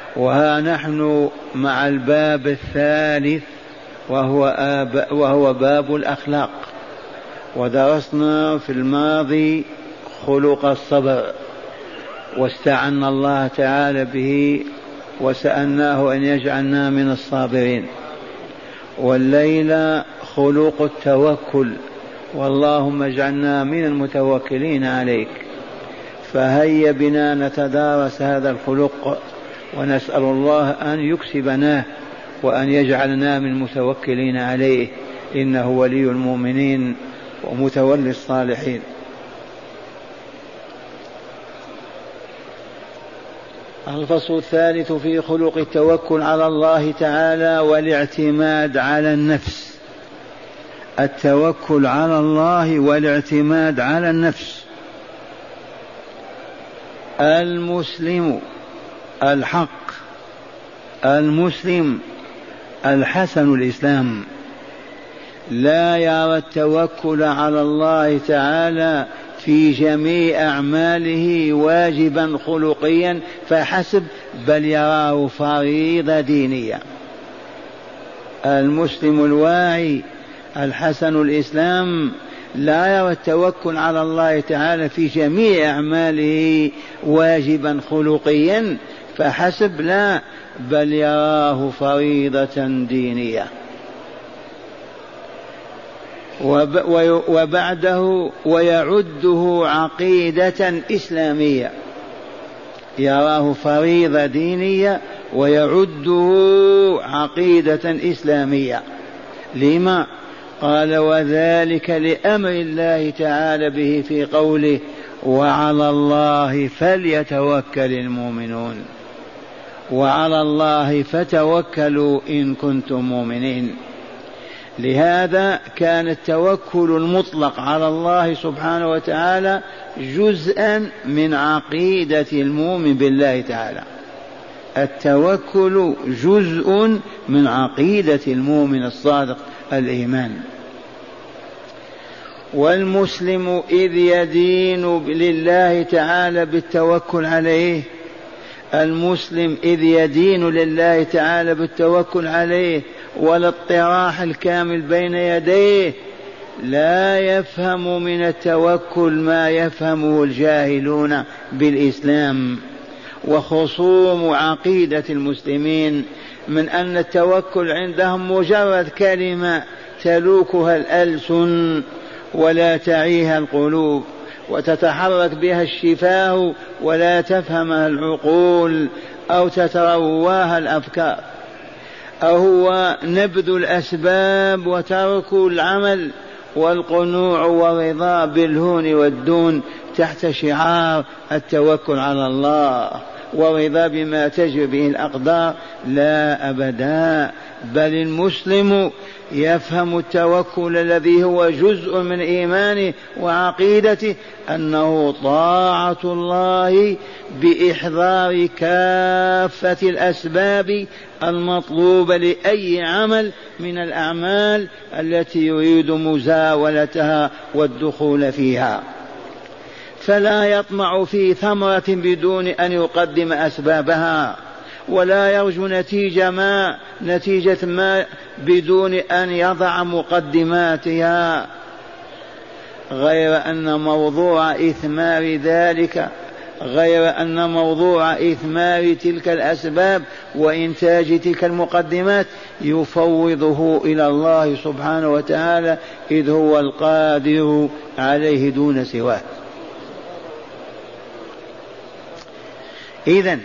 وها نحن مع الباب الثالث وهو باب الأخلاق. ودرسنا في الماضي خلق الصبر، واستعنا الله تعالى به وسألناه أن يجعلنا من الصابرين. والليلة خلق التوكل، واللهم اجعلنا من المتوكلين عليك. فهيا بنا نتدارس هذا الخلق ونسأل الله أن يكسبناه وأن يجعلنا من المتوكلين عليه، إنه ولي المؤمنين ومتولي الصالحين. الفصل الثالث في خلق التوكل على الله تعالى والاعتماد على النفس. التوكل على الله والاعتماد على النفس. المسلم الحق، المسلم الحسن الإسلام، لا يرى التوكل على الله تعالى في جميع أعماله واجبا خلقيا فحسب، بل يراه فريضة دينية. المسلم الواعي الحسن الإسلام لا يرى التوكل على الله تعالى في جميع أعماله واجبا خلقيا فحسب، لا، بل يراه فريضة دينية. وبعده ويعده عقيدة إسلامية، يراه فريضة دينية ويعده عقيدة إسلامية. لما؟ قال وذلك لأمر الله تعالى به في قوله وعلى الله فليتوكل المؤمنون، وعلى الله فتوكلوا إن كنتم مؤمنين. لهذا كان التوكل المطلق على الله سبحانه وتعالى جزءا من عقيدة المؤمن بالله تعالى. التوكل جزء من عقيدة المؤمن الصادق الإيمان. والمسلم إذ يدين لله تعالى بالتوكل عليه، المسلم إذ يدين لله تعالى بالتوكل عليه والاطراح الكامل بين يديه، لا يفهم من التوكل ما يفهمه الجاهلون بالإسلام وخصوم عقيدة المسلمين، من أن التوكل عندهم مجرد كلمة تلوكها الألسن ولا تعيها القلوب وتتحرك بها الشفاه ولا تفهمها العقول أو تترواها الأفكار، أو هو نبذ الأسباب وترك العمل والقنوع والرضا بالهون والدون تحت شعار التوكل على الله ورضا بما تجري به الأقدار. لا أبدا، بل المسلم يفهم التوكل الذي هو جزء من إيمانه وعقيدته أنه طاعة الله بإحضار كافة الأسباب المطلوبة لأي عمل من الأعمال التي يريد مزاولتها والدخول فيها، فلا يطمع في ثمرة بدون أن يقدم أسبابها، ولا يرجو نتيجة ما بدون أن يضع مقدماتها، غير أن موضوع إثمار تلك الأسباب وإنتاج تلك المقدمات يفوضه إلى الله سبحانه وتعالى، إذ هو القادر عليه دون سواه. إذن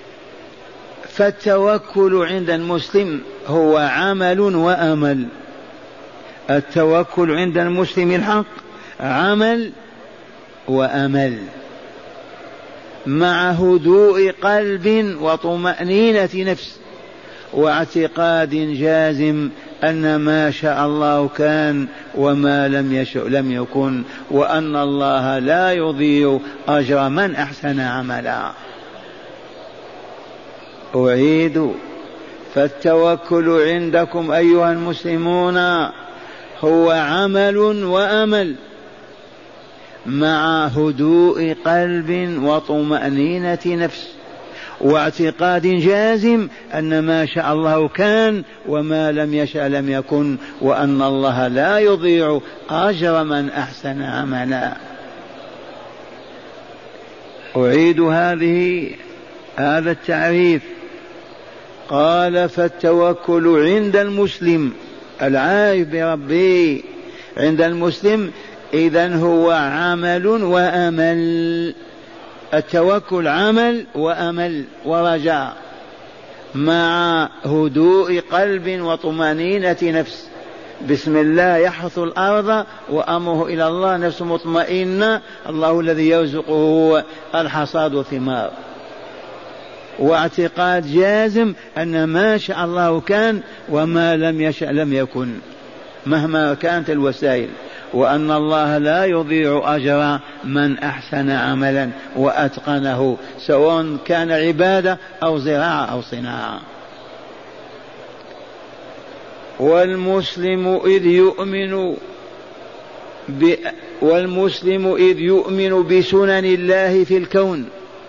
فالتوكل عند المسلم هو عمل وأمل. التوكل عند المسلم الحق عمل وأمل، مع هدوء قلب وطمأنينة نفس واعتقاد جازم أن ما شاء الله كان وما لم يشأ لم يكن، وأن الله لا يضيع أجر من أحسن عملا. أعيد، فالتوكل عندكم أيها المسلمون هو عمل وأمل، مع هدوء قلب وطمأنينة نفس واعتقاد جازم أن ما شاء الله كان وما لم يشأ لم يكن، وأن الله لا يضيع أجر من أحسن عملا. أعيد هذا التعريف. قال: فالتوكل عند المسلم العارف بربه، عند المسلم إذن هو عمل وأمل. التوكل عمل وأمل ورجاء مع هدوء قلب وطمأنينة نفس. بسم الله يحث الأرض وأمره إلى الله، نفس مطمئنة، الله الذي يرزقه الحصاد والثمار. واعتقاد جازم أن ما شاء الله كان وما لم يشأ لم يكن مهما كانت الوسائل، وأن الله لا يضيع أجر من أحسن عملا وأتقنه، سواء كان عبادة أو زراعة أو صناعة. والمسلم إذ يؤمن بسنن الله في الكون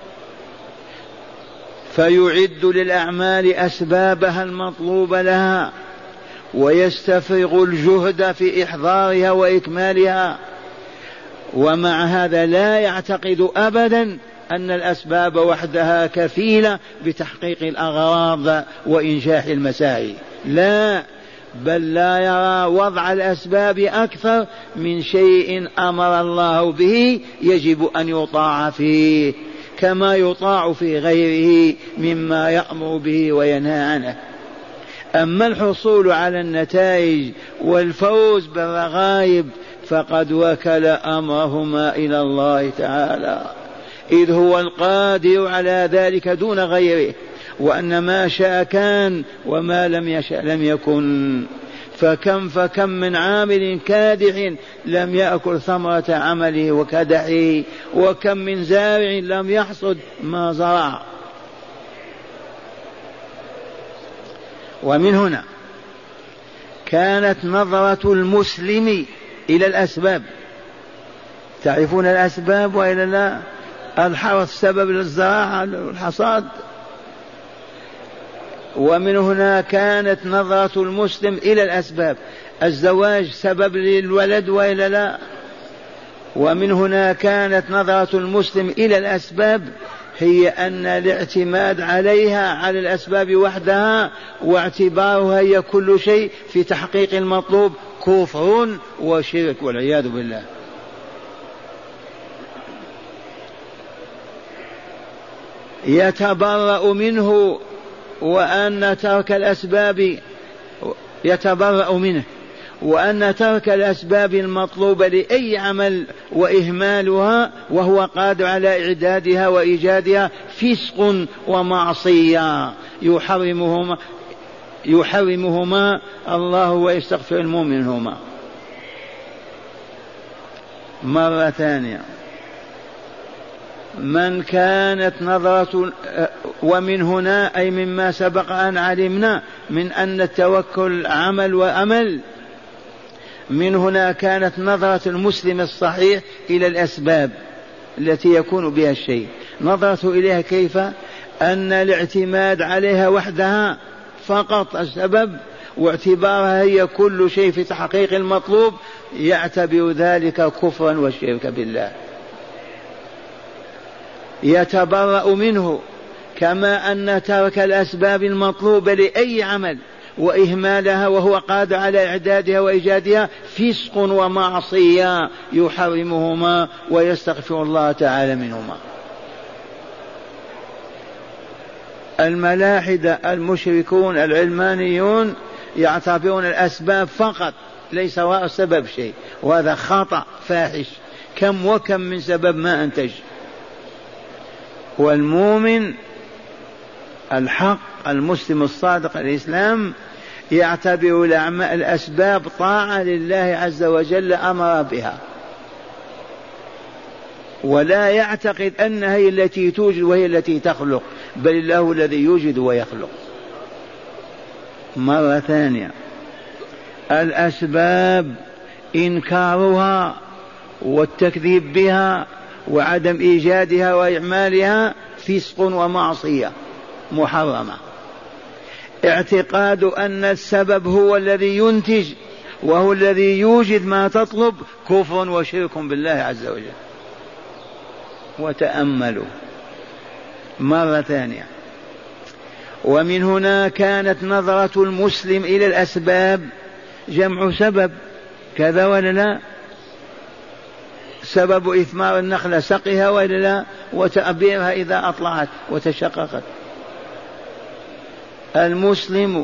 فيعد للأعمال أسبابها المطلوب لها، ويستفرغ الجهد في إحضارها وإكمالها. ومع هذا لا يعتقد أبدا أن الأسباب وحدها كفيلة بتحقيق الأغراض وإنجاح المساعي، لا، بل لا يرى وضع الأسباب أكثر من شيء أمر الله به يجب أن يطاع فيه، كما يطاع في غيره مما يأمر به وينهى عنه. أما الحصول على النتائج والفوز بالرغائب فقد وكل أمرهما إلى الله تعالى، إذ هو القادر على ذلك دون غيره، وأن ما شاء كان وما لم يشأ لم يكن. فكم من عامل كادح لم يأكل ثمرة عمله وكدحه، وكم من زارع لم يحصد ما زرع. ومن هنا كانت نظرة المسلم إلى الأسباب. تعرفون الأسباب وإلا لا؟ الحرث سبب للزراعة والحصاد. ومن هنا كانت نظرة المسلم إلى الأسباب. الزواج سبب للولد وإلا لا؟ ومن هنا كانت نظرة المسلم إلى الأسباب هي أن الاعتماد عليها على الأسباب وحدها واعتبارها هي كل شيء في تحقيق المطلوب كفر وشرك والعياذ بالله. يتبرأ منه، وأن ترك الأسباب يتبرأ منه، وأن ترك الأسباب المطلوبة لأي عمل وإهمالها وهو قادر على إعدادها وإيجادها فسق ومعصية يحرمهما الله ويستغفر المؤمن منهما. مرة ثانية، من كانت نظرة، ومن هنا أي مما سبق أن علمنا من أن التوكل عمل وأمل، من هنا كانت نظرة المسلم الصحيح إلى الأسباب التي يكون بها الشيء. نظرته إليها كيف؟ أن الاعتماد عليها وحدها فقط السبب، واعتبارها هي كل شيء في تحقيق المطلوب، يعتبر ذلك كفرا والشرك بالله. يتبرأ منه، كما أن ترك الأسباب المطلوبة لأي عمل وإهمالها وهو قادر على إعدادها وإيجادها فسق ومعصية يحرمهما ويستغفر الله تعالى منهما. الملاحدة المشركون العلمانيون يعتبرون الأسباب فقط، ليس وراء السبب شيء، وهذا خطأ فاحش. كم وكم من سبب ما أنتج. والمؤمن الحق المسلم الصادق الإسلام يعتبر الأسباب طاعة لله عز وجل أمر بها، ولا يعتقد أنها هي التي توجد وهي التي تخلق، بل الله الذي يوجد ويخلق. مرة ثانية، الأسباب إنكارها والتكذيب بها وعدم إيجادها وإعمالها فسق ومعصية محرمة. اعتقاد أن السبب هو الذي ينتج وهو الذي يوجد ما تطلب كفر وشرك بالله عز وجل. وتأملوا مرة ثانية. ومن هنا كانت نظرة المسلم إلى الأسباب جمع سبب، كذا ولا لا؟ سبب إثمار النخلة سقها ولا لا، وتأبيرها إذا أطلعت وتشققت. المسلم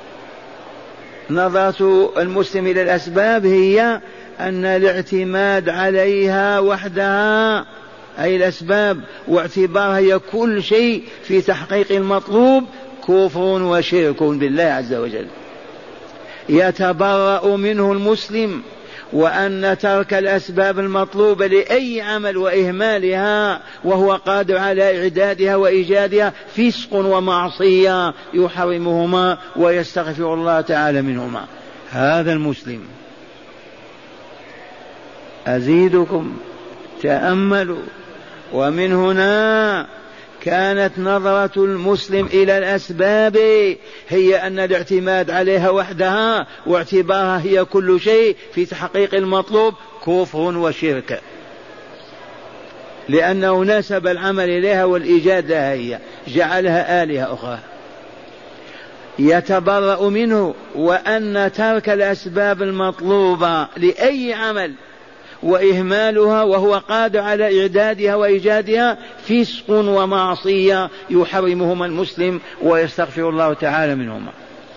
نظرة المسلم إلى الأسباب هي أن الاعتماد عليها وحدها أي الأسباب واعتبارها هي كل شيء في تحقيق المطلوب كفر وشرك بالله عز وجل. يتبرأ منه المسلم، وأن ترك الأسباب المطلوبة لأي عمل وإهمالها وهو قادر على إعدادها وإيجادها فسق ومعصية يحرمهما ويستغفر الله تعالى منهما. هذا المسلم. أزيدكم تأملوا. ومن هنا كانت نظرة المسلم إلى الأسباب هي أن الاعتماد عليها وحدها واعتبارها هي كل شيء في تحقيق المطلوب كفر وشرك، لأنه نسب العمل إليها والإيجاد لها، هي جعلها آلهة أخرى. يتبرأ منه، وأن ترك الأسباب المطلوبة لأي عمل وإهمالها وهو قادر على إعدادها وإيجادها فسق ومعصية يحرمهما المسلم ويستغفر الله تعالى منهما.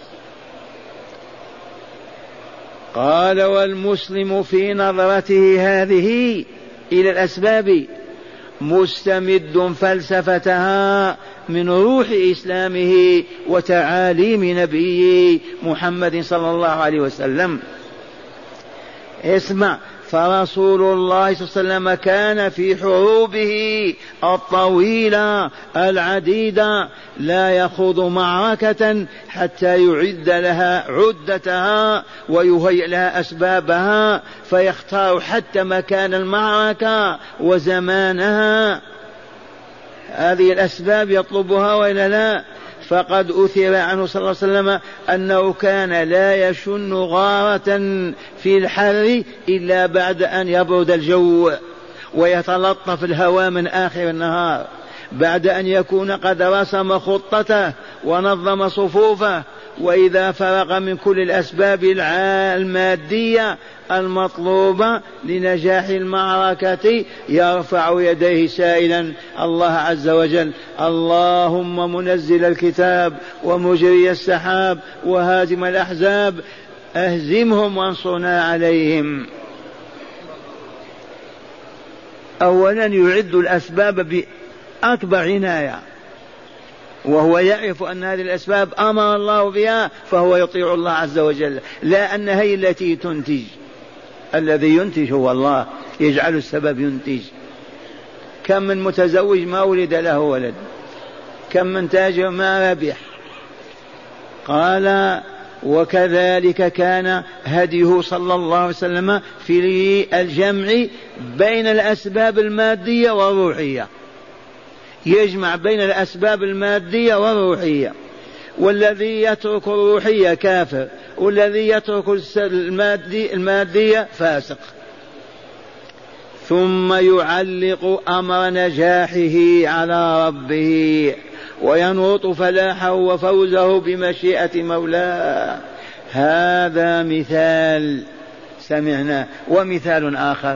قال: والمسلم في نظرته هذه إلى الأسباب مستمد فلسفتها من روح إسلامه وتعاليم نبيه محمد صلى الله عليه وسلم. اسمع: فرسول الله صلى الله عليه وسلم كان في حروبه الطويلة العديدة لا يخوض معركة حتى يعد لها عدتها ويهيئ لها أسبابها، فيختار حتى مكان المعركة وزمانها. هذه الأسباب يطلبها وإلا لا؟ فقد أثر عنه صلى الله عليه وسلم أنه كان لا يشن غارة في الحر إلا بعد أن يبرد الجو ويتلطف الهواء من آخر النهار، بعد أن يكون قد رسم خطته ونظم صفوفه، وإذا فرغ من كل الأسباب المادية المطلوبة لنجاح المعركة يرفع يديه سائلا الله عز وجل: اللهم منزل الكتاب ومجري السحاب وهازم الأحزاب أهزمهم وانصرنا عليهم. أولا يعد الأسباب بأكبر عناية، وهو يعرف أن هذه الأسباب أمر الله بها فهو يطيع الله عز وجل، لا أن هي التي تنتج. الذي ينتج هو الله، يجعل السبب ينتج. كم من متزوج ما ولد له ولد، كم من تاجر ما ربح. قال: وكذلك كان هديه صلى الله عليه وسلم في الجمع بين الأسباب المادية والروحية، يجمع بين الأسباب المادية والروحية. والذي يترك الروحية كافر، والذي يترك المادية فاسق. ثم يعلق أمر نجاحه على ربه وينوط فلاحه وفوزه بمشيئة مولاه. هذا مثال سمعنا. ومثال آخر: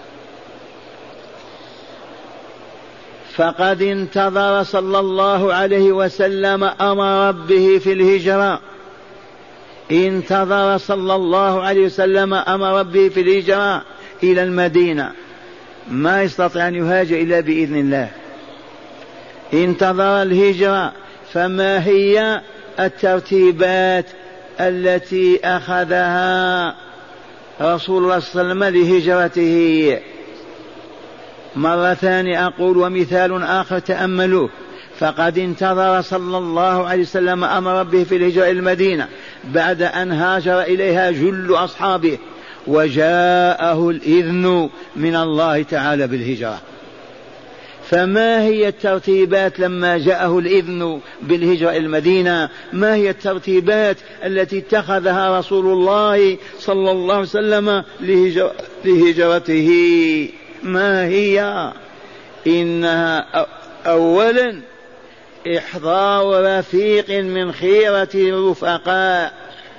فقد انتظر صلى الله عليه وسلم أمر ربه في الهجرة. انتظر صلى الله عليه وسلم أمر ربه في الهجرة إلى المدينة، ما يستطيع أن يهاجر إلا بإذن الله. انتظر الهجرة. فما هي الترتيبات التي أخذها رسول الله صلى الله عليه وسلم لهجرته؟ مرة ثانية أقول: ومثال آخر تأملوه: فقد انتظر صلى الله عليه وسلم أمر ربه في الهجرة إلى المدينة بعد أن هاجر إليها جل أصحابه، وجاءه الإذن من الله تعالى بالهجرة. فما هي الترتيبات لما جاءه الإذن بالهجرة إلى المدينة؟ ما هي الترتيبات التي اتخذها رسول الله صلى الله عليه وسلم لهجرته؟ ما هي؟ إنها أولا إحضار رفيق من خيرة الرفقاء،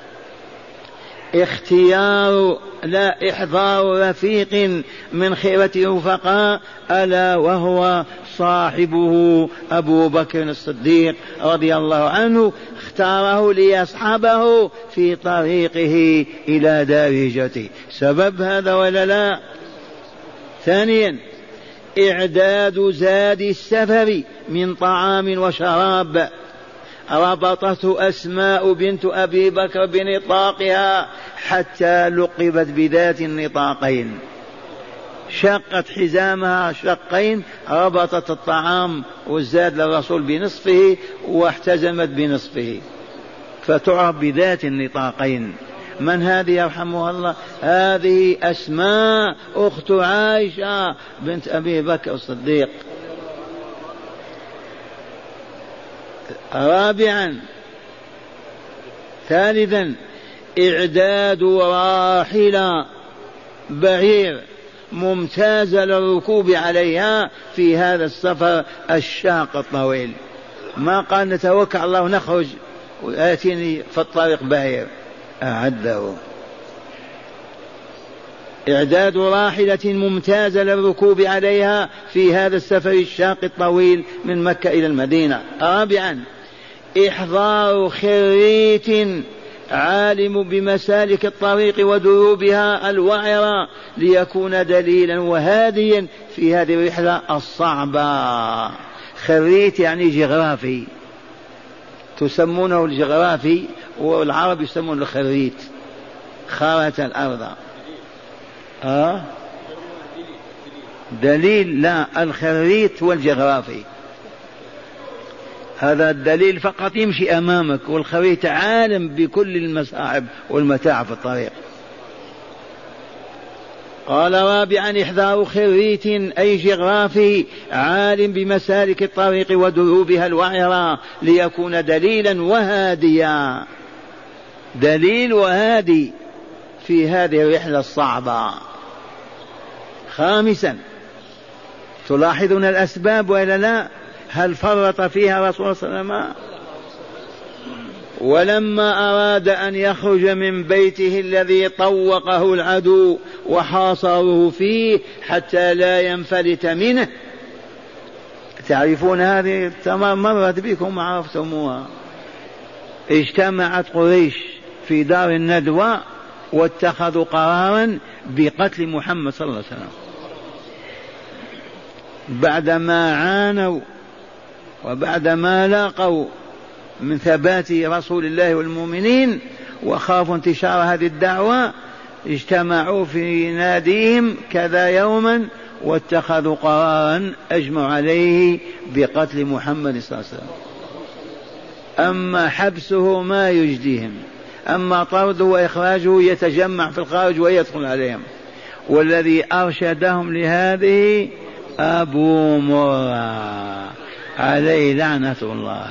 إحضار رفيق من خيرة الرفقاء، ألا وهو صاحبه أبو بكر الصديق رضي الله عنه، اختاره ليصحبه في طريقه إلى دار هجرته. سبب هذا ولا لا؟ ثانيا إعداد زاد السفر من طعام وشراب، ربطته أسماء بنت أبي بكر بنطاقها حتى لقبت بذات النطاقين، شقت حزامها شقين، ربطت الطعام والزاد للرسول بنصفه واحتزمت بنصفه، فتعرف بذات النطاقين. من هذه يرحمها الله؟ هذه أسماء أخت عائشة بنت أبي بكر الصديق. ثالثا إعداد راحلة بعير ممتازة للركوب عليها في هذا السفر الشاق الطويل. ما قال نتوكل الله ونخرج وآتيني في الطريق بعير، أعده. إعداد راحلة ممتازة للركوب عليها في هذا السفر الشاق الطويل من مكة إلى المدينة. رابعا إحضار خريت عالم بمسالك الطريق ودروبها الوعرة ليكون دليلا وهاديا في هذه الرحلة الصعبة. خريت يعني جغرافي، تسمونه الجغرافي والعرب يسمونه الخريت، خارة الأرض. دليل؟ لا، الخريت والجغرافي، هذا الدليل فقط يمشي أمامك، والخريت عالم بكل المصاعب والمتاع في الطريق. قال رابعا إحضار خريت أي جغرافي عالم بمسالك الطريق ودروبها الوعرة ليكون دليلا وهاديا، دليل وهادي في هذه الرحلة الصعبة. خامسا تلاحظون الأسباب وإلا لا؟ هل فرط فيها رسول الله صلى الله عليه وسلم؟ ولما أراد أن يخرج من بيته الذي طوقه العدو وحاصره فيه حتى لا ينفلت منه، تعرفون هذه مرت بكم عرفتموها، اجتمعت قريش في دار الندوة واتخذوا قرارا بقتل محمد صلى الله عليه وسلم بعدما عانوا وبعدما لاقوا من ثبات رسول الله والمؤمنين وخافوا انتشار هذه الدعوة. اجتمعوا في ناديهم كذا يوما واتخذوا قرارا أجمعوا عليه بقتل محمد صلى الله عليه وسلم. أما حبسه ما يجديهم، أما طرده وإخراجه يتجمع في الخارج ويدخل عليهم. والذي أرشدهم لهذه أبو مرة عليه لعنة الله،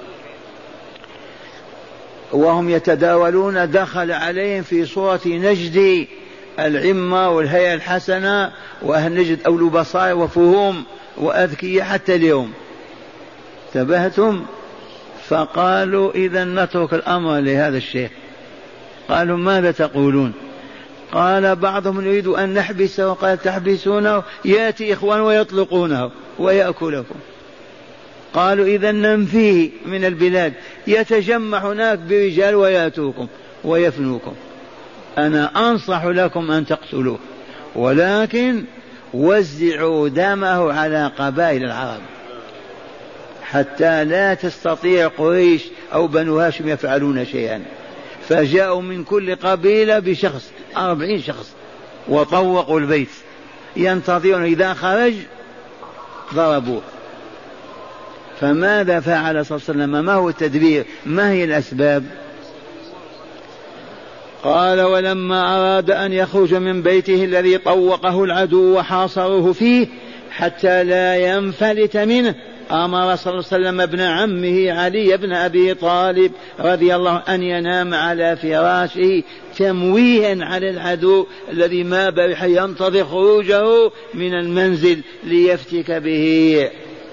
وهم يتداولون دخل عليهم في صورة نجد العمة والهيئة الحسنة، وأهل نجد أولو بصائر وفهوم وأذكياء حتى اليوم. انتبهتم؟ فقالوا إذا نترك الأمر لهذا الشيخ. قالوا ماذا تقولون؟ قال بعضهم يريد أن نحبسه، قال تحبسونه يأتي إخوان ويطلقونه ويأكلكم. قالوا إذا ننفيه من البلاد، يتجمع هناك برجال ويأتوكم ويفنوكم. أنا أنصح لكم أن تقتلوه، ولكن وزعوا دمه على قبائل العرب حتى لا تستطيع قريش أو بنو هاشم يفعلون شيئا. فجاءوا من كل قبيلة بشخص، 40 شخص، وطوقوا البيت ينتظرون إذا خرج ضربوه. فماذا فعل صلى الله عليه وسلم؟ ما هو التدبير؟ ما هي الأسباب؟ قال ولما أراد أن يخرج من بيته الذي طوقه العدو وحاصره فيه حتى لا ينفلت منه أمر صلى الله عليه وسلم ابن عمه علي بن أبي طالب رضي الله عنه أن ينام على فراشه تمويها على العدو الذي ما برح ينتظر خروجه من المنزل ليفتك به.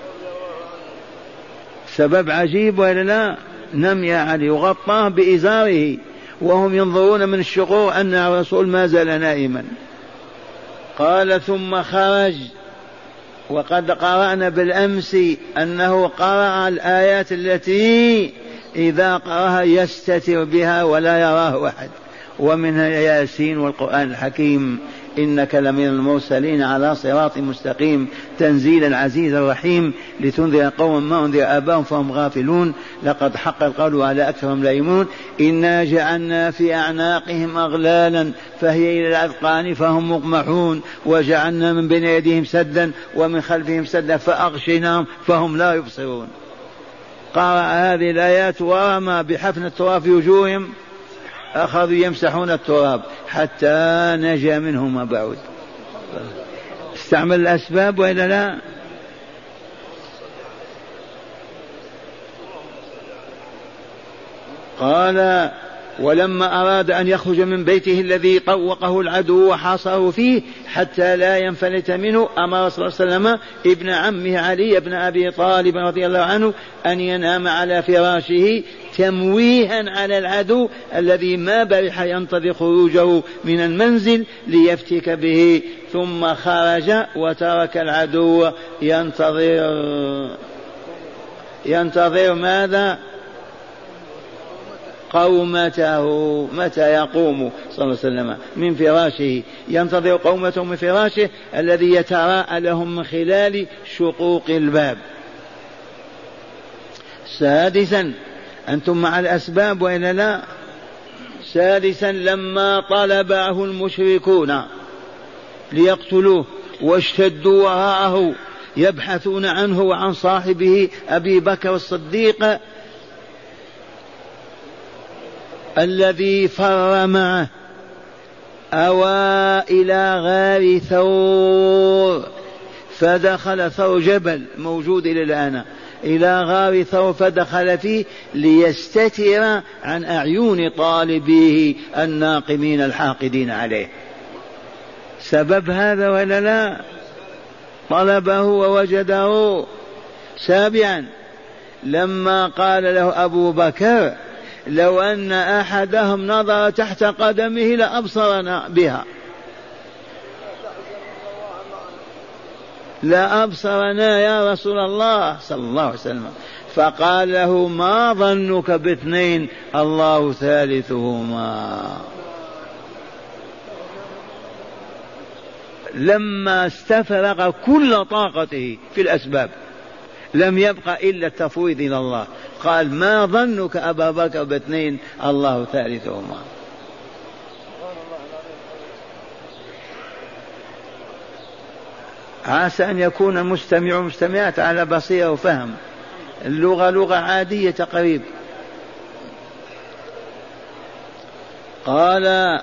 سبب عجيب ولا لا؟ نم يا علي، وغطاه بإزاره وهم ينظرون من الشقوق أن الرسول ما زال نائما. قال ثم خرج، وقد قرأنا بالأمس أنه قرأ الآيات التي إذا قرأها يستتر بها ولا يراه أحد، ومنها ياسين والقرآن الحكيم إنك لمن المرسلين على صراط مستقيم تنزيل العزيز الرحيم لتنذر قوما ما أنذر آباهم فهم غافلون لقد حق القول على أكثرهم لا يؤمنون إنا جعلنا في أعناقهم أغلالا فهي إلى الأذقان فهم مقمحون وجعلنا من بين يديهم سدا ومن خلفهم سدا فأغشيناهم فهم لا يبصرون. قرأ هذه الآيات ورمى بحفن التراب في وجوههم، أخذوا يمسحون التراب حتى نجا منهم بعد. استعمل الأسباب وإلا لا؟ قال ولما أراد أن يخرج من بيته الذي طوقه العدو وحاصره فيه حتى لا ينفلت منه أمر صلى الله عليه وسلم ابن عمه علي بن أبي طالب رضي الله عنه أن ينام على فراشه تمويها على العدو الذي ما برح ينتظر خروجه من المنزل ليفتك به. ثم خرج وترك العدو ينتظر ماذا؟ قومته متى يقوم صلى الله عليه وسلم من فراشه، ينتظر قومته من فراشه الذي يتراءى لهم من خلال شقوق الباب. سادسا، أنتم مع الأسباب وإلا لا؟ سادسا، لما طلبه المشركون ليقتلوه واشتدوا وراءه يبحثون عنه وعن صاحبه أبي بكر الصديق الذي فر معه، أوى إلى غار ثور فدخل ثور جبل موجود إلى الآن، إلى غار ثور فدخل فيه ليستتر عن أعين طالبيه الناقمين الحاقدين عليه. سبب هذا ولا لا؟ طلبه ووجده. سابعا، لما قال له أبو بكر لو أن أحدهم نظر تحت قدمه لأبصرنا بها، لأبصرنا يا رسول الله صلى الله عليه وسلم. فقال له ما ظنك باثنين الله ثالثهما. لما استفرغ كل طاقته في الأسباب لم يبق إلا التفويض إلى الله، قال ما ظنك أبا بكر باثنين الله ثالثهما. عسى أن يكون المستمع والمستمعات على بصيرة وفهم، اللغة لغة عادية تقريبا. قال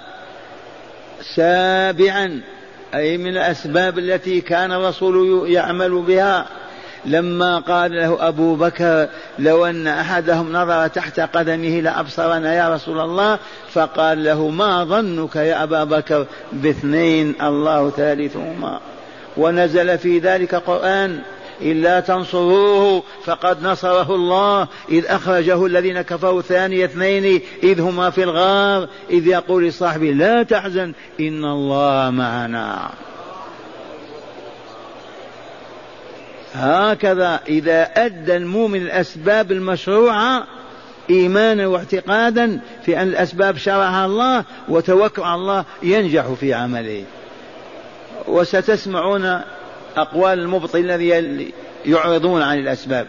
سابعا، أي من الأسباب التي كان الرسول يعمل بها، لما قال له أبو بكر لو أن أحدهم نظر تحت قدمه لأبصرنا يا رسول الله، فقال له ما ظنك يا أبا بكر باثنين الله ثالثهما. ونزل في ذلك قرآن إلا تنصروه فقد نصره الله إذ أخرجه الذين كفروا ثاني اثنين إذ هما في الغار إذ يقول لصاحبه لا تحزن إن الله معنا. هكذا إذا أدى المؤمن الأسباب المشروعة إيمانا واعتقادا في أن الأسباب شرعها الله وتوكل على الله ينجح في عمله. وستسمعون أقوال المبطل الذي يعرضون عن الأسباب.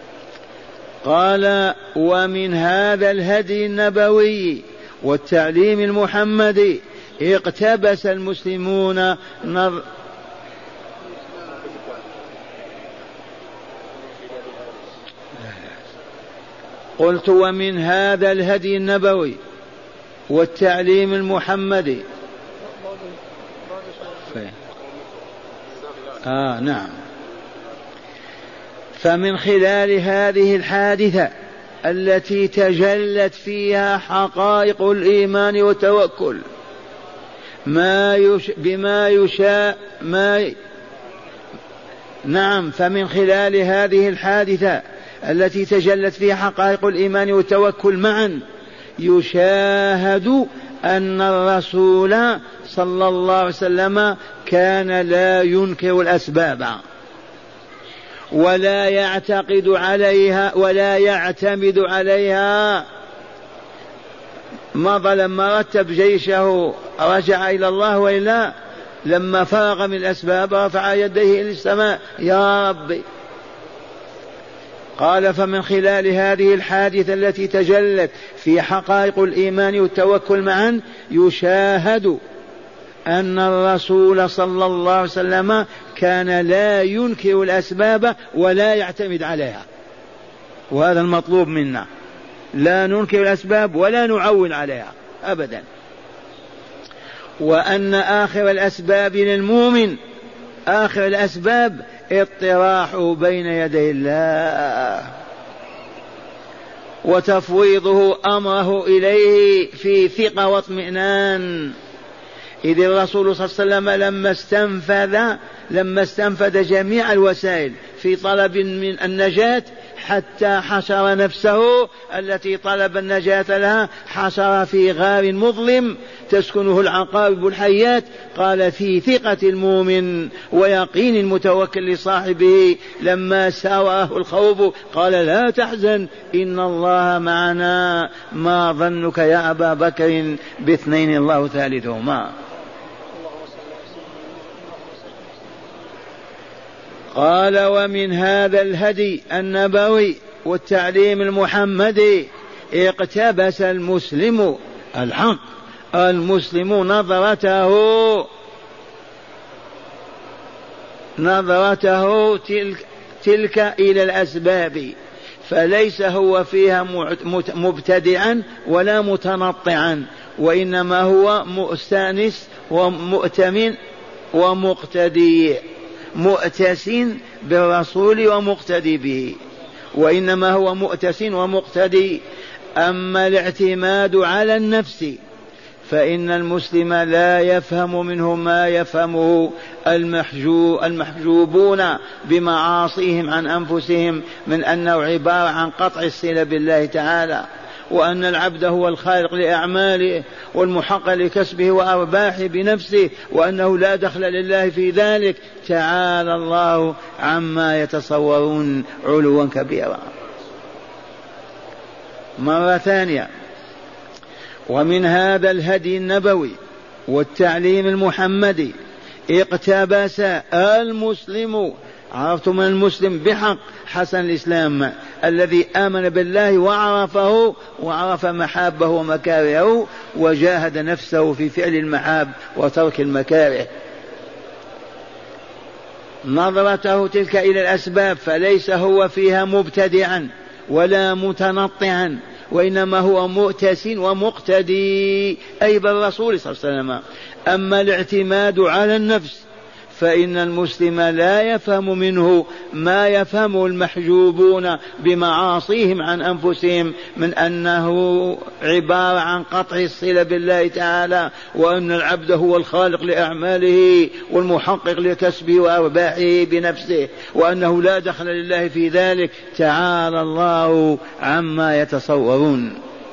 قال ومن هذا الهدي النبوي والتعليم المحمدي اقتبس المسلمون قلت ومن هذا الهدي النبوي والتعليم المحمدي نعم. فمن خلال هذه الحادثة التي تجلت فيها حقائق الإيمان والتوكل بما يشاء نعم. فمن خلال هذه الحادثة التي تجلت فيها حقائق الإيمان والتوكل معا يشاهد أن الرسول صلى الله عليه وسلم كان لا ينكر الأسباب ولا يعتقد عليها ولا يعتمد عليها. مضى لما رتب جيشه رجع إلى الله، وإلا لما فرغ من الأسباب رفع يديه إلى السماء: يا ربي. قال: فمن خلال هذه الحادثة التي تجلت في حقائق الإيمان والتوكل معا يشاهد أن الرسول صلى الله عليه وسلم كان لا ينكر الأسباب ولا يعتمد عليها، وهذا المطلوب منا، لا ننكر الأسباب ولا نعول عليها أبدا. وأن آخر الأسباب للمؤمن، آخر الأسباب اطراحه بين يدي الله وتفويضه أمره إليه في ثقة واطمئنان. إذ الرسول صلى الله عليه وسلم لما استنفذ جميع الوسائل في طلب من النجاة حتى حشر نفسه التي طلب النجاة لها، حشر في غار مظلم تسكنه العقارب الحيات. قال: في ثقة المؤمن ويقين المتوكل لصاحبه لما ساواه الخوف قال: لا تحزن إن الله معنا، ما ظنك يا أبا بكر باثنين الله ثالثهما. قال: ومن هذا الهدي النبوي والتعليم المحمدي اقتبس المسلم الحق المسلم نظرته تلك إلى الأسباب، فليس هو فيها مبتدعا ولا متنطعا، وإنما هو مؤتنس ومؤتمن ومقتدي، مؤتس بالرسول ومقتدي به، وإنما هو مؤتس ومقتدي. أما الاعتماد على النفس فإن المسلم لا يفهم منه ما يفهمه المحجوبون بمعاصيهم عن أنفسهم من أنه عبارة عن قطع الصلة بالله تعالى، وأن العبد هو الخالق لأعماله والمحقق لكسبه وأرباحه بنفسه، وأنه لا دخل لله في ذلك. تعالى الله عما يتصورون علوا كبيرا. مرة ثانية: ومن هذا الهدي النبوي والتعليم المحمدي اقتبس المسلم، عرفتم المسلم بحق حسن الإسلام الذي آمن بالله وعرفه وعرف محابه ومكارهه وجاهد نفسه في فعل المحاب وترك المكاره. نظرته تلك إلى الأسباب فليس هو فيها مبتدعا ولا متنطعا، وإنما هو مؤتس ومقتدي أي بالرسول صلى الله عليه وسلم. أما الاعتماد على النفس فإن المسلم لا يفهم منه ما يفهمه المحجوبون بمعاصيهم عن أنفسهم من أنه عبارة عن قطع الصلة بالله تعالى، وأن العبد هو الخالق لأعماله والمحقق لكسبه وأرباحه بنفسه، وأنه لا دخل لله في ذلك. تعالى الله عما يتصورون.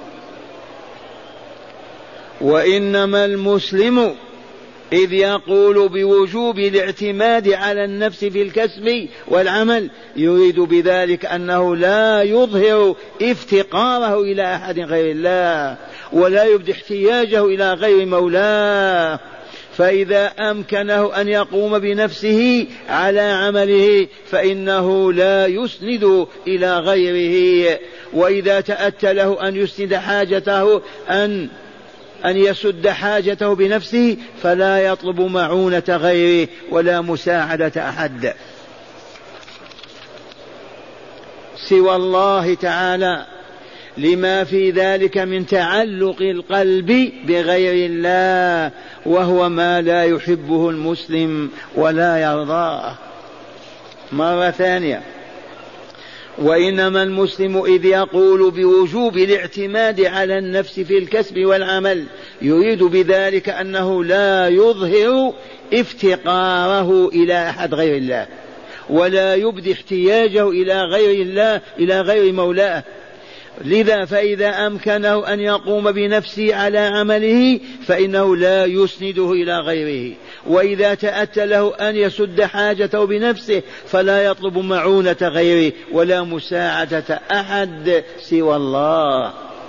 وإنما المسلم إذ يقول بوجوب الاعتماد على النفس في الكسب والعمل يريد بذلك أنه لا يظهر افتقاره إلى أحد غير الله ولا يبدي احتياجه إلى غير مولاه. فإذا أمكنه أن يقوم بنفسه على عمله فإنه لا يسند إلى غيره، وإذا تأتى له أن يسند حاجته أن يسد حاجته بنفسه فلا يطلب معونة غيره ولا مساعدة أحد سوى الله تعالى، لما في ذلك من تعلق القلب بغير الله، وهو ما لا يحبه المسلم ولا يرضاه. مرة ثانية، وإنما المسلم إذ يقول بوجوب الاعتماد على النفس في الكسب والعمل يريد بذلك أنه لا يظهر افتقاره إلى أحد غير الله، ولا يبدي احتياجه إلى غير الله، إلى غير مولاه. لذا فإذا أمكنه أن يقوم بنفسه على عمله فإنه لا يسنده إلى غيره، وإذا تأتى له أن يسد حاجته بنفسه فلا يطلب معونة غيره ولا مساعدة أحد سوى الله،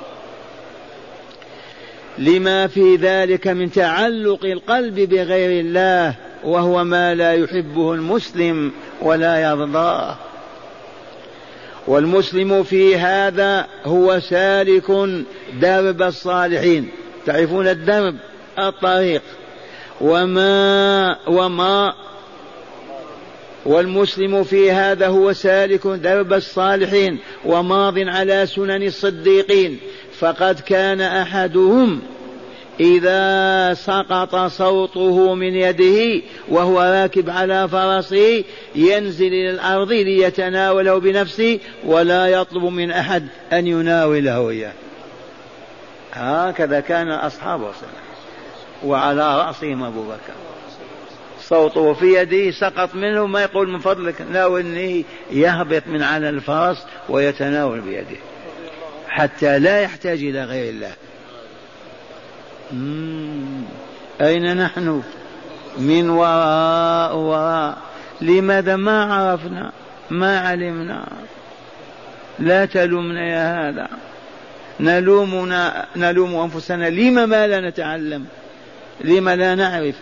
لما في ذلك من تعلق القلب بغير الله، وهو ما لا يحبه المسلم ولا يرضاه. والمسلم في هذا هو سالك درب الصالحين، تعرفون الدرب الطريق، والمسلم في هذا هو سالك درب الصالحين وماض على سنن الصديقين. فقد كان أحدهم إذا سقط صوته من يده وهو راكب على فرسه ينزل إلى الأرض ليتناوله بنفسه ولا يطلب من أحد أن يناوله إياه. هكذا كان أصحابه وعلى رأسهم أبو بكر، صوته في يده سقط منه ما يقول من فضلك ناولني، يهبط من على الفرس ويتناول بيده حتى لا يحتاج إلى غير الله. أين نحن؟ من وراء. لماذا ما عرفنا ما علمنا؟ لا تلومنا يا هذا، نلوم أنفسنا. لما ما لا نتعلم؟ لما لا نعرف؟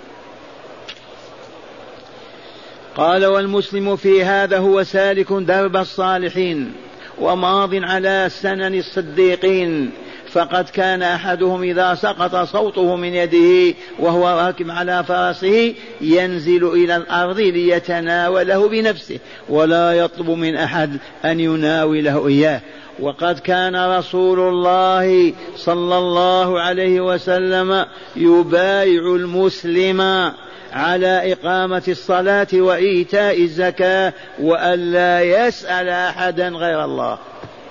قال والمسلم في هذا هو سالك درب الصالحين وماض على سنن الصديقين. فقد كان أحدهم إذا سقط صوته من يده وهو راكب على فرسه ينزل إلى الأرض ليتناوله بنفسه ولا يطلب من أحد أن يناوله إياه. وقد كان رسول الله صلى الله عليه وسلم يبايع المسلم على إقامة الصلاة وإيتاء الزكاة وأن لا يسأل أحدا غير الله.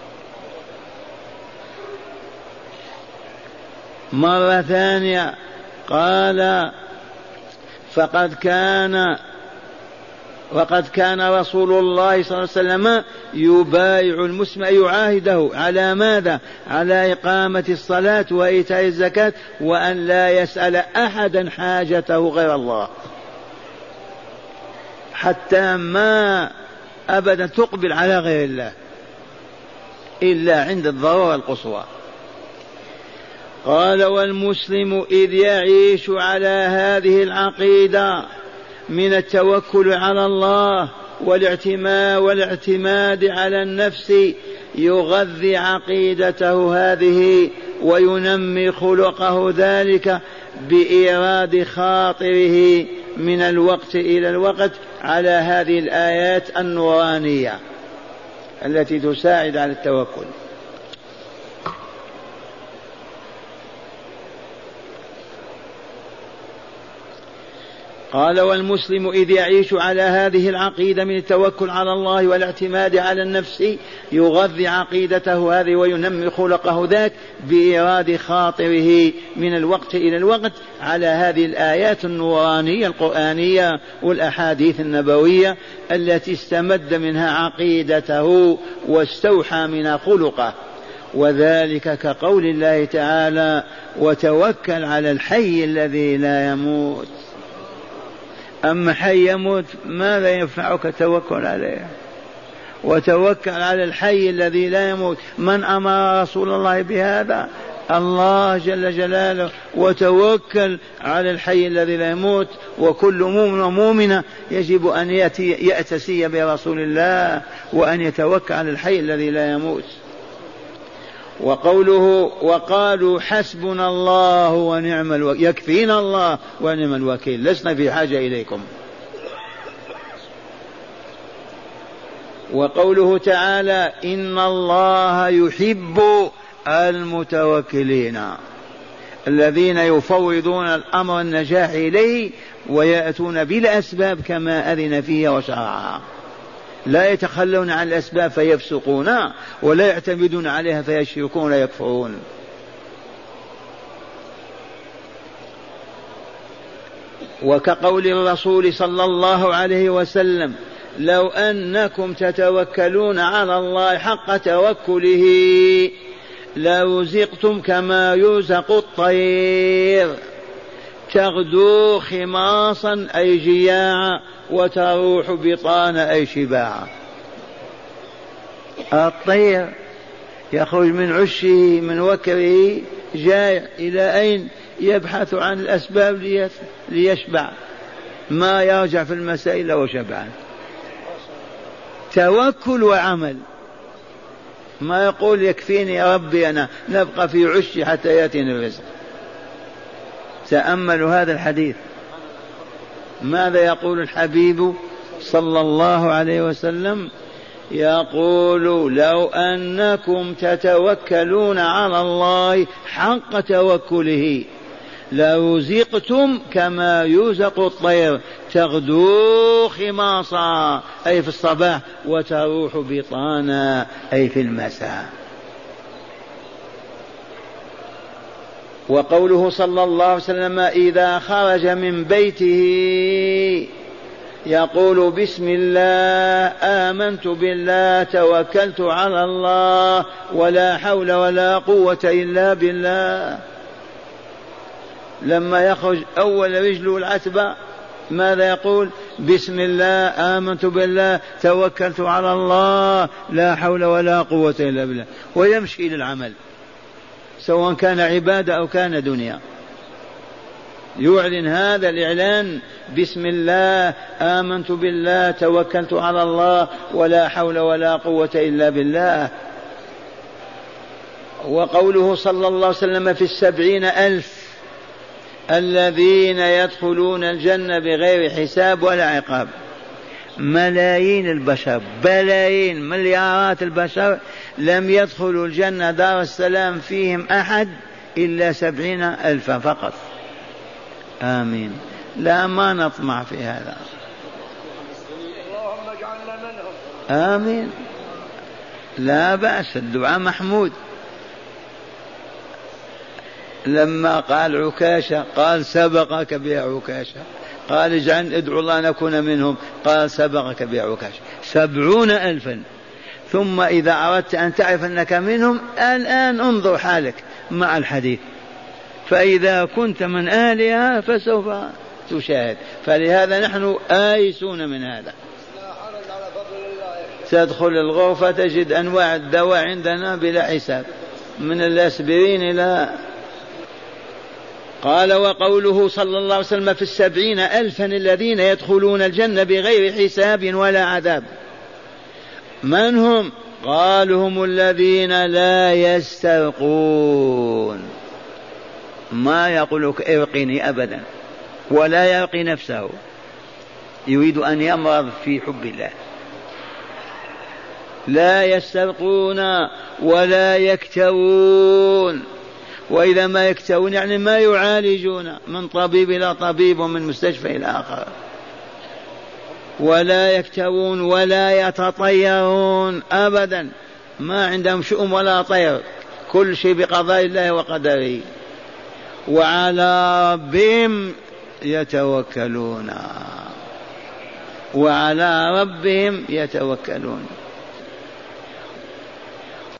مرة ثانية قال وقد كان رسول الله صلى الله عليه وسلم يبايع المسلم يعاهده على ماذا؟ على إقامة الصلاة وإيتاء الزكاة وأن لا يسأل أحدا حاجته غير الله، حتى ما أبدا تقبل على غير الله إلا عند الضرورة القصوى. قال والمسلم إذ يعيش على هذه العقيدة من التوكل على الله والاعتماد على النفس يغذي عقيدته هذه وينمي خلقه ذلك بإيراد خاطره من الوقت إلى الوقت على هذه الآيات النورانية التي تساعد على التوكل. قال والمسلم إذ يعيش على هذه العقيدة من التوكل على الله والاعتماد على النفس يغذي عقيدته هذه وينمي خلقه ذاك بإيراد خاطره من الوقت إلى الوقت على هذه الآيات النورانية القرآنية والأحاديث النبوية التي استمد منها عقيدته واستوحى منها خلقه. وذلك كقول الله تعالى وتوكل على الحي الذي لا يموت. أما حي يموت ماذا ينفعك التوكل عليه؟ وتوكل على الحي الذي لا يموت. من أمر رسول الله بهذا؟ الله جل جلاله. وتوكل على الحي الذي لا يموت. وكل مؤمن ومؤمنة يجب أن يأتسي برسول الله وأن يتوكل على الحي الذي لا يموت. وقوله وقالوا حسبنا الله ونعم الوكيل، يكفينا الله ونعم الوكيل، لسنا في حاجة إليكم. وقوله تعالى إن الله يحب المتوكلين الذين يفوضون الأمر النجاح إليه ويأتون بالأسباب كما أذن فيها وشرعها، لا يتخلون عن الأسباب فيفسقون ولا يعتمدون عليها فيشركون ولا يكفرون. وكقول الرسول صلى الله عليه وسلم لو أنكم تتوكلون على الله حق توكله لرزقتم كما يرزق الطير تغدو خماصا أي جياعا وتروح بطانا أي شباعا. الطير يخرج من عشه من وكره جائع إلى أين؟ يبحث عن الأسباب ليشبع، ما يرجع في المساء إلا وشبعان. توكل وعمل، ما يقول يكفيني يا ربي أنا نبقى في عشي حتى يأتيني الرزق. تأملوا هذا الحديث، ماذا يقول الحبيب صلى الله عليه وسلم؟ يقول لو أنكم تتوكلون على الله حق توكله لرزقتم كما يرزق الطير تغدو خماصا أي في الصباح وتروح بطانا أي في المساء. وقوله صلى الله عليه وسلم إذا خرج من بيته يقول بسم الله آمنت بالله توكلت على الله ولا حول ولا قوة إلا بالله. لما يخرج أول رجله العتبة ماذا يقول؟ بسم الله آمنت بالله توكلت على الله لا حول ولا قوة إلا بالله، ويمشي للعمل سواء كان عبادة أو كان دنيا. يعلن هذا الإعلان بسم الله آمنت بالله توكلت على الله ولا حول ولا قوة إلا بالله. وقوله صلى الله عليه وسلم في 70,000 الذين يدخلون الجنة بغير حساب ولا عقاب. ملايين البشر، بلايين مليارات البشر لم يدخلوا الجنة دار السلام فيهم أحد إلا 70,000 فقط. آمين. لا ما نطمع في هذا. آمين. لا بأس، الدعاء محمود. لما قال عكاشة قال سبقك بها عكاشة، قال اجعل ادعو الله نكون منهم، قال سبقك بها عكاشة. 70,000. ثم إذا أردت أن تعرف أنك منهم الآن انظر حالك مع الحديث، فإذا كنت من أهلها فسوف تشاهد. فلهذا نحن آيسون من هذا. تدخل الغرفة تجد أنواع الدواء عندنا بلا حساب، من الأسبرين إلى. قال وقوله صلى الله عليه وسلم في 70,000 الذين يدخلون الجنة بغير حساب ولا عذاب. من هم؟ قال هم الذين لا يسترقون، ما يقولك ارقني أبدا، ولا يرقي نفسه، يريد أن يمرض في حب الله. لا يسترقون ولا يكتوون، وإذا ما يكتوون يعني ما يعالجون من طبيب إلى طبيب ومن مستشفى إلى آخر. ولا يكتوون ولا يتطيرون أبدا، ما عندهم شؤم ولا طير، كل شيء بقضاء الله وقدره. وعلى ربهم يتوكلون، وعلى ربهم يتوكلون.